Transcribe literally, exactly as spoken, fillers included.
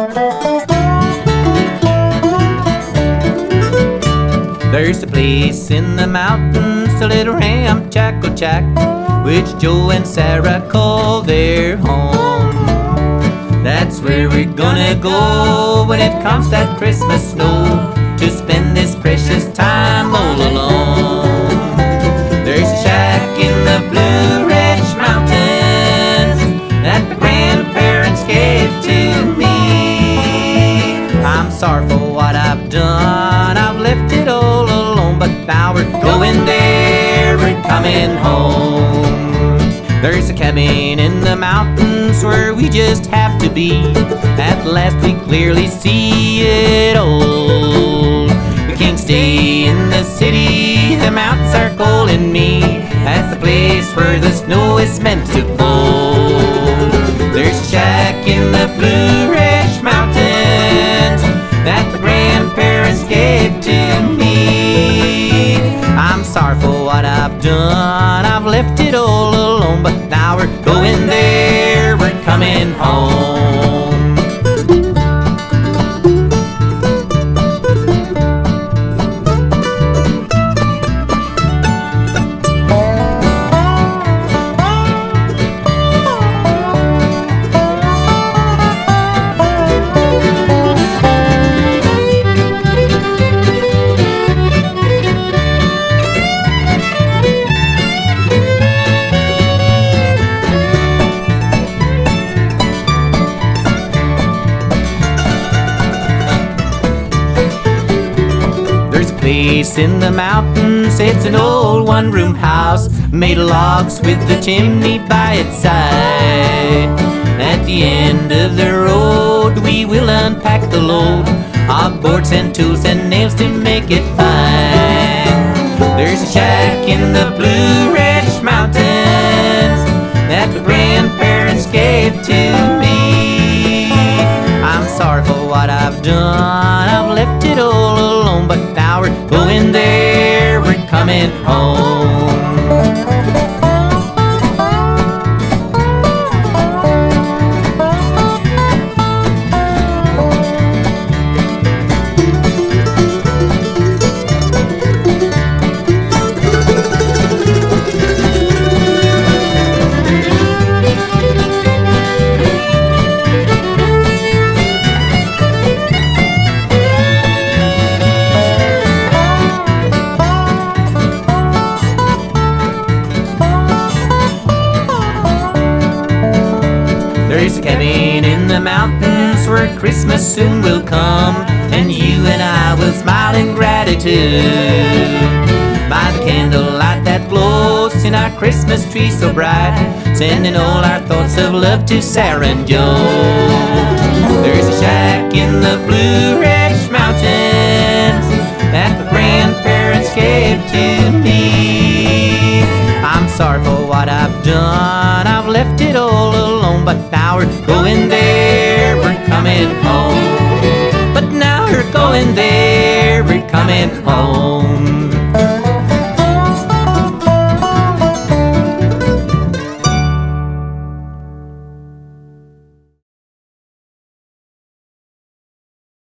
There's a place in the mountains, a little Ramchaco-Chac, which Joe and Sarah call their home. That's where we're gonna go when it comes that Christmas snow, to spend this precious time all alone. There's a shack in the Blue Ridge Mountains that my grandparents gave to me. I'm sorry for what I've done, I've left it all alone, but now we're going there, we're coming home. There's a cabin in the mountains where we just have to be. At last we clearly see it all. We can't stay in the city, the mountains are calling me. That's the place where the snow is meant to fall. There's a shack in the Blue Ridge Mountains that the grandparents gave to me. I'm sorry for what I've done, I've left it all alone, but now we're going there, we're coming home. Place in the mountains, it's an old one-room house made of logs with the chimney by its side. At the end of the road we will unpack the load of boards and tools and nails to make it fine. There's a shack in the Blue Ridge Mountains that the grandparents gave to me. I'm sorry for what I've done, I've left it all alone, but now we're going there, we're coming home. There's a cabin in the mountains where Christmas soon will come, and you and I will smile in gratitude by the candlelight that glows in our Christmas tree so bright, sending all our thoughts of love to Sarah and Joe. There's a shack in the Blue Ridge Mountains that the grandparents gave to me. I'm sorry for what I've done, I've left it all alone, but now we're going there, we're coming home. But now we're going there, we're coming home.